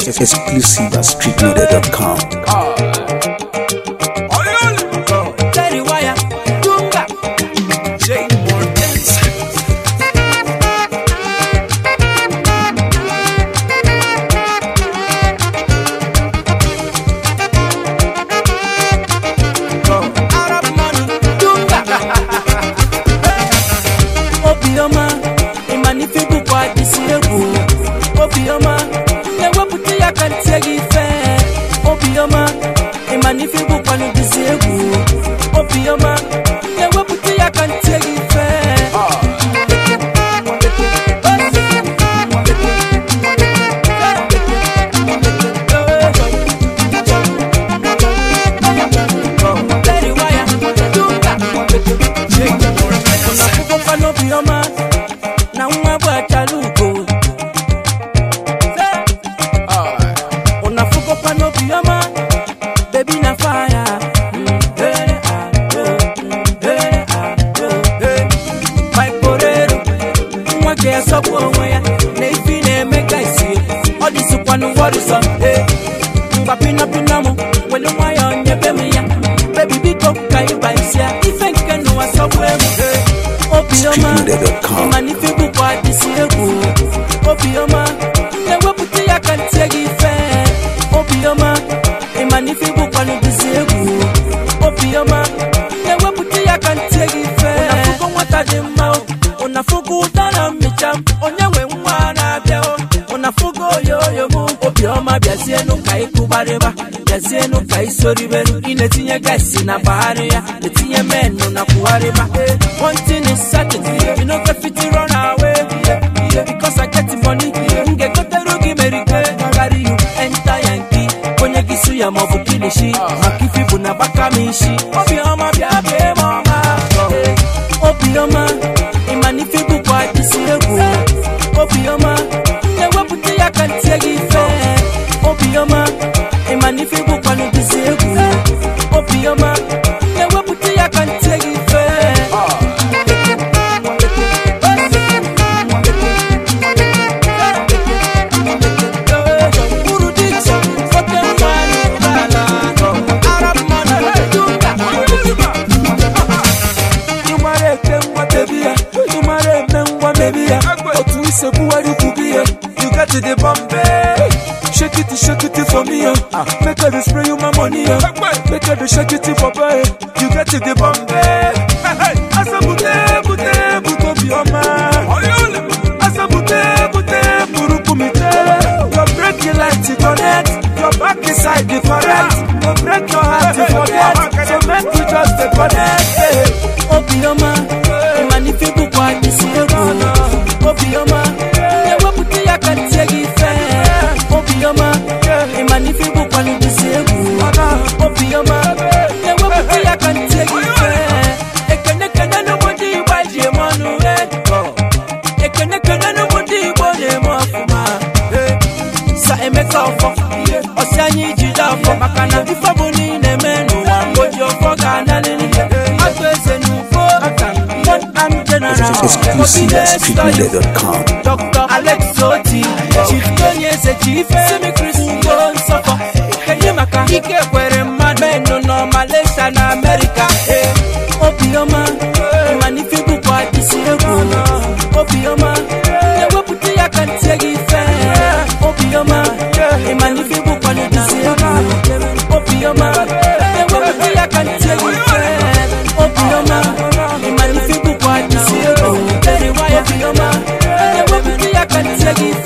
Exclusive at streetloader.com. Na baharia, the tia men na kuariba. One thing is certain, you know the fit run away. Because I get the money, get got the rugi merike. Carry you enter Yankee, when you gisu ya mobu kilishi. Makifi buna baka mishi. Obioma biabe mama. Obioma, imanifi bukwa disiegu. Obioma, newa puti ya kantiegi fe. Obioma, imanifi bukwa disiegu. Obioma, never put the I can take it fair. You got to the Bombay. Shake it for me, make her spray you my money, make her shake it for boy. You get to the Bombay. Asa bute bioma. Asa bute buru kumite. Your break you like to connect. Your back inside the correct. Your break your heart to forget. So make you just the connect. Obioma, imanifi bukwa disiego. Obioma, never put the I can take it fair. Obioma, imanifi bukwa disiego. Obioma, never put the I can take it fair. Ekene nobody buy the money. Ekene nobody buy the money. Sa emeka ofo, osanyi jida ofo. Makana ifabuni ne menu wangoji ofo kana nini. Exclusive at streetloader.com. Dr. Alex Oti, Chief Tony is a chief, Semi Chris Won Suffer. Kayimaka, Ike Kwere Man, no Malaysia and America. Obioma, Imanifi Bukwa Disiego. Obioma, never put the I can take it fair. Obioma, Imanifi Bukwa Disiego. Obioma, never put the I can take it fair. Obioma, Imanifi Bukwa Disiego. Obioma, never put the I can take it